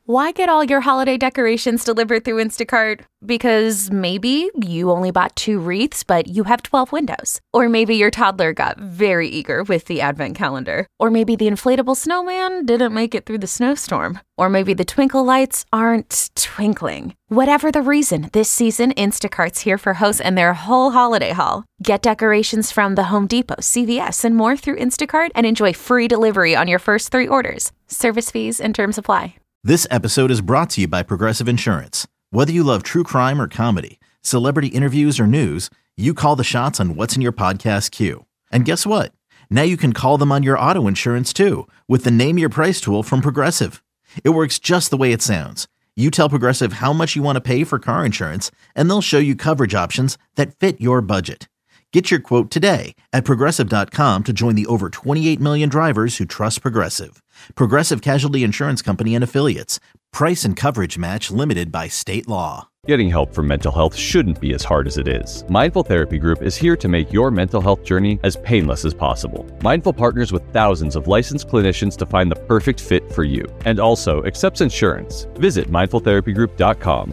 Why get all your holiday decorations delivered through Instacart? Because maybe you only bought 2 wreaths, but you have 12 windows. Or maybe your toddler got very eager with the advent calendar. Or maybe the inflatable snowman didn't make it through the snowstorm. Or maybe the twinkle lights aren't twinkling. Whatever the reason, this season, Instacart's here for hosts and their whole holiday haul. Get decorations from the Home Depot, CVS, and more through Instacart and enjoy free delivery on your first 3 orders. Service fees and terms apply. This episode is brought to you by Progressive Insurance. Whether you love true crime or comedy, celebrity interviews or news, you call the shots on what's in your podcast queue. And guess what? Now you can call them on your auto insurance too with the Name Your Price tool from Progressive. It works just the way it sounds. You tell Progressive how much you want to pay for car insurance, and they'll show you coverage options that fit your budget. Get your quote today at Progressive.com to join the over 28 million drivers who trust Progressive. Progressive Casualty Insurance Company and Affiliates. Price and coverage match limited by state law. Getting help for mental health shouldn't be as hard as it is. Mindful Therapy Group is here to make your mental health journey as painless as possible. Mindful partners with thousands of licensed clinicians to find the perfect fit for you, and also accepts insurance. Visit mindfultherapygroup.com.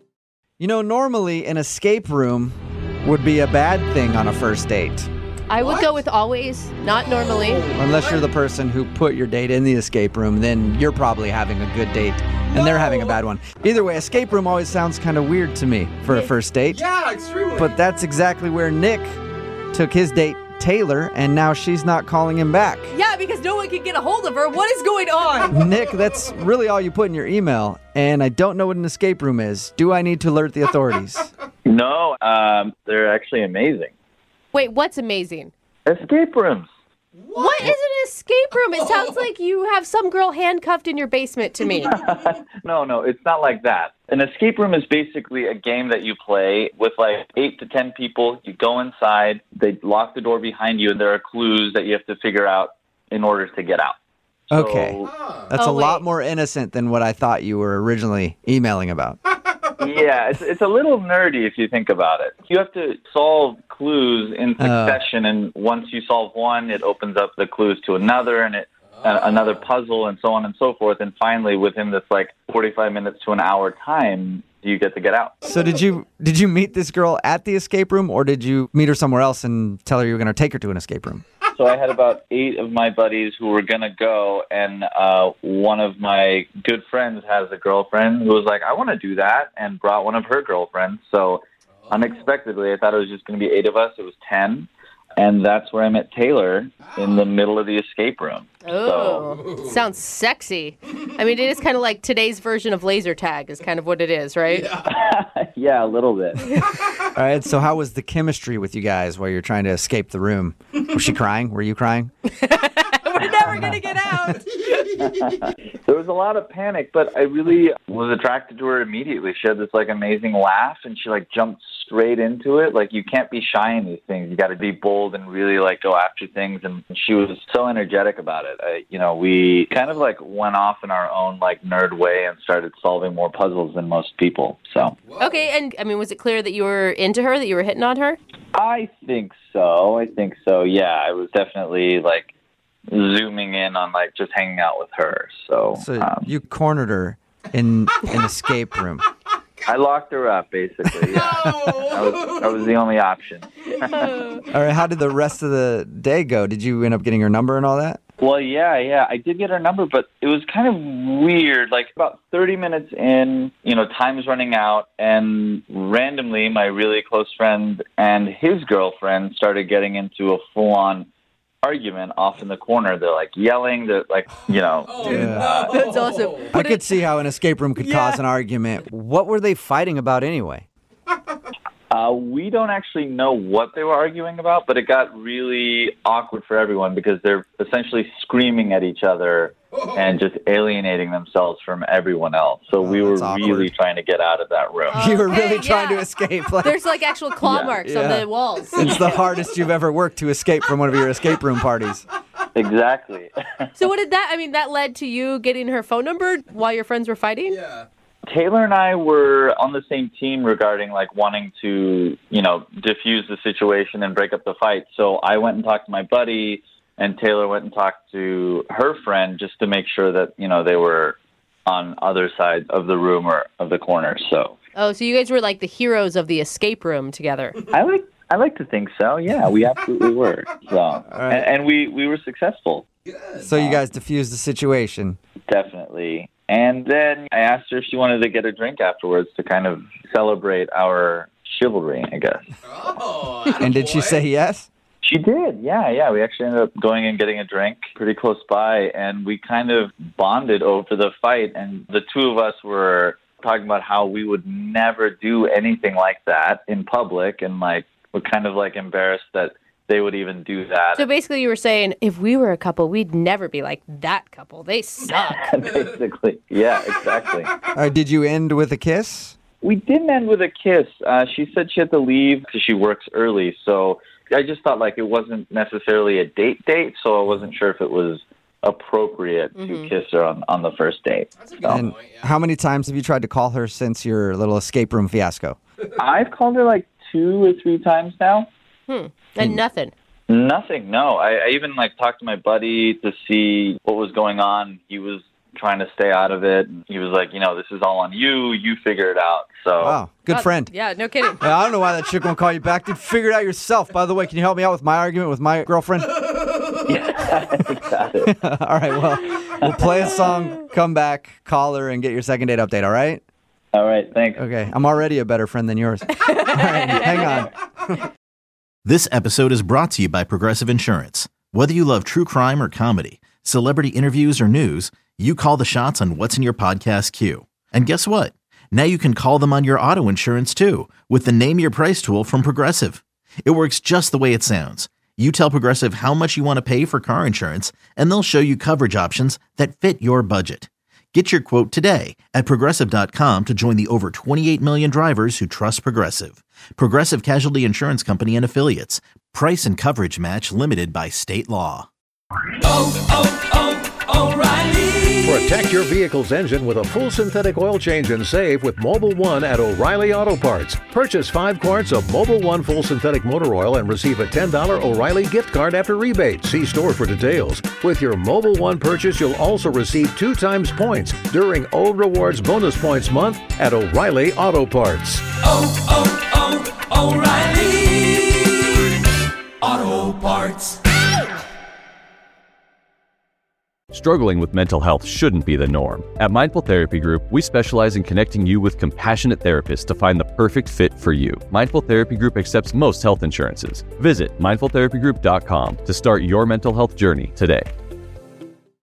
You know, normally an escape room would be a bad thing on a first date. I would go with always, not normally. Unless you're the person who put your date in the escape room, then you're probably having a good date and they're having a bad one. Either way, escape room always sounds kind of weird to me for a first date. Yeah, extremely. But that's exactly where Nick took his date, Taylor, and now she's not calling him back. Yeah, because no one can get a hold of her. What is going on? Nick, that's really all you put in your email, and I don't know what an escape room is. Do I need to alert the authorities? No, they're actually amazing. Wait, what's amazing? Escape rooms. What is an escape room? It sounds like you have some girl handcuffed in your basement to me. No, it's not like that. An escape room is basically a game that you play with like 8 to 10 people. You go inside, they lock the door behind you, and there are clues that you have to figure out in order to get out. Okay. That's a lot more innocent than what I thought you were originally emailing about. Yeah, it's a little nerdy if you think about it. You have to solve clues in succession, and once you solve one, it opens up the clues to another, and another puzzle, and so on and so forth. And finally, within this like 45 minutes to an hour time, you get to get out. So did you meet this girl at the escape room, or did you meet her somewhere else and tell her you were going to take her to an escape room? So I had about 8 of my buddies who were going to go, and one of my good friends has a girlfriend who was like, I want to do that, and brought one of her girlfriends. So unexpectedly, I thought it was just going to be 8 of us. It was 10. And that's where I met Taylor, in the middle of the escape room. Oh, sounds sexy. I mean, it is kind of like today's version of laser tag is kind of what it is, right? Yeah, a little bit. All right, so how was the chemistry with you guys while you're trying to escape the room? Was she crying? Were you crying? We're never going to get out. There was a lot of panic, but I really was attracted to her immediately. She had this like amazing laugh, and she like jumped straight into it. Like, you can't be shy in these things. You got to be bold and really like go after things. And she was so energetic about it. We kind of like went off in our own like nerd way and started solving more puzzles than most people. So okay, and I mean, was it clear that you were into her, that you were hitting on her? I think so. Yeah, I was definitely like zooming in on like just hanging out with her. So you cornered her in an escape room. I locked her up, basically. Yeah. That was the only option. All right, how did the rest of the day go? Did you end up getting her number and all that? Well, yeah. I did get her number, but it was kind of weird. Like about 30 minutes in, time's running out, and randomly my really close friend and his girlfriend started getting into a full-on argument off in the corner. They're like yelling. They're like, That's awesome. I could see how an escape room could cause an argument. What were they fighting about anyway? We don't actually know what they were arguing about, but it got really awkward for everyone because they're essentially screaming at each other and just alienating themselves from everyone else. So we were really trying to get out of that room. You were really trying to escape. There's like actual claw marks on the walls. It's the hardest you've ever worked to escape from one of your escape room parties. Exactly. So what did that led to you getting her phone number while your friends were fighting? Yeah. Taylor and I were on the same team regarding like wanting to, diffuse the situation and break up the fight. So I went and talked to my buddy, and Taylor went and talked to her friend just to make sure that, they were on other sides of the room or of the corner. So Oh, so you guys were like the heroes of the escape room together. I like to think so. Yeah, we absolutely were. So, right. and we were successful. So you guys diffused the situation. Definitely. And then I asked her if she wanted to get a drink afterwards to kind of celebrate our chivalry, I guess. And did she say yes? She did, yeah. We actually ended up going and getting a drink pretty close by, and we kind of bonded over the fight. And the two of us were talking about how we would never do anything like that in public, and like we're kind of like embarrassed that they would even do that. So basically you were saying, if we were a couple, we'd never be like that couple. They suck. Basically, yeah, exactly. Did you end with a kiss? We didn't end with a kiss. She said she had to leave because she works early, so I just thought like it wasn't necessarily a date, so I wasn't sure if it was appropriate to kiss her on the first date. And how many times have you tried to call her since your little escape room fiasco? I've called her like 2 or 3 times now. And nothing. Nothing, no. I even like talked to my buddy to see what was going on. He was trying to stay out of it. He was like, this is all on you. You figure it out. So, Wow, good friend. Yeah, no kidding. I don't know why that chick won't call you back. Dude, figure it out yourself. By the way, can you help me out with my argument with my girlfriend? got it. All right, well, we'll play a song, come back, call her, and get your second date update, all right? All right, thanks. Okay, I'm already a better friend than yours. All right, hang on. This episode is brought to you by Progressive Insurance. Whether you love true crime or comedy, celebrity interviews or news, you call the shots on what's in your podcast queue. And guess what? Now you can call them on your auto insurance too with the Name Your Price tool from Progressive. It works just the way it sounds. You tell Progressive how much you want to pay for car insurance, and they'll show you coverage options that fit your budget. Get your quote today at Progressive.com to join the over 28 million drivers who trust Progressive. Progressive Casualty Insurance Company and Affiliates. Price and coverage match limited by state law. O'Reilly. Protect your vehicle's engine with a full synthetic oil change and save with Mobil 1 at O'Reilly Auto Parts. Purchase 5 quarts of Mobil 1 full synthetic motor oil and receive a $10 O'Reilly gift card after rebate. See store for details. With your Mobil 1 purchase, you'll also receive 2 times points during O Rewards Bonus Points Month at O'Reilly Auto Parts. O'Reilly Auto Parts. Struggling with mental health shouldn't be the norm. At Mindful Therapy Group, we specialize in connecting you with compassionate therapists to find the perfect fit for you. Mindful Therapy Group accepts most health insurances. Visit mindfultherapygroup.com to start your mental health journey today.